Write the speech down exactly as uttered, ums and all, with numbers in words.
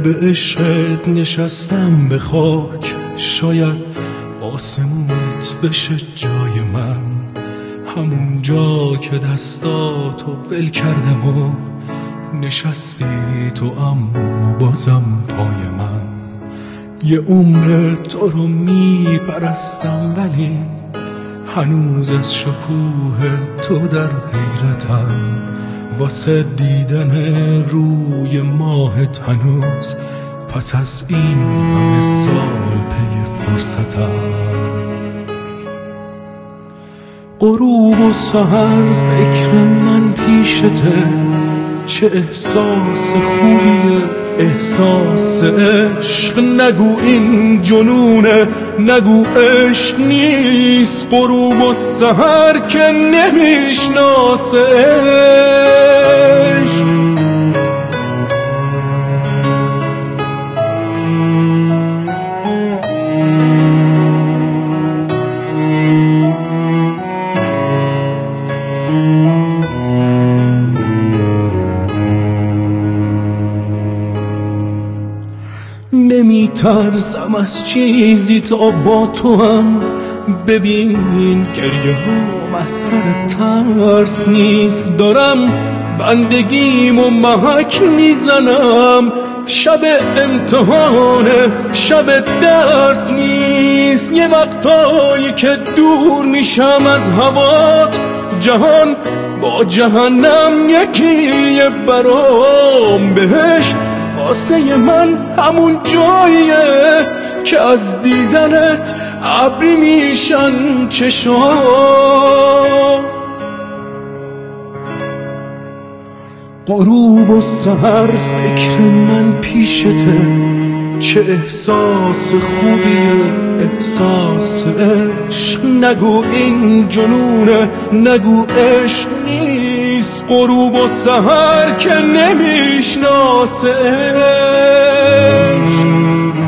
به عشقت نشستم به خاک، شاید آسمونت بشه جای من، همون جا که دستاتو ول کردم و نشستی تو، اما بازم پای من. یه عمر تو رو میپرستم ولی هنوز از شکوه تو در حیرتم، واسه دیدن روی ماهت هنوز پس از این همه سال پی فرصتم. غروب و سحر فکر من پیشته، چه احساس خوبیه احساس عشق، نگو این جنونه نگو عشق نیست، غروب و سحر که نمیشناسه عشق. نمی ترسم از چیزی تا با تو هم، ببین گریه ها از سر ترس نیست، دارم بندگیم و محک میزنم، شب امتحانه شب درس نیست، یه وقتایی که دور میشم از هوات، جهان با جهنم یکیه برام، بهشت واسه من همون جاییه که از دیدنت ابری میشن چشام. غروب و سحر فکر من پیشته، چه احساس خوبیه احساس عشق، نگو این جنونه نگو عشق نیست، غروب و سحر که نمیشناسه عشق.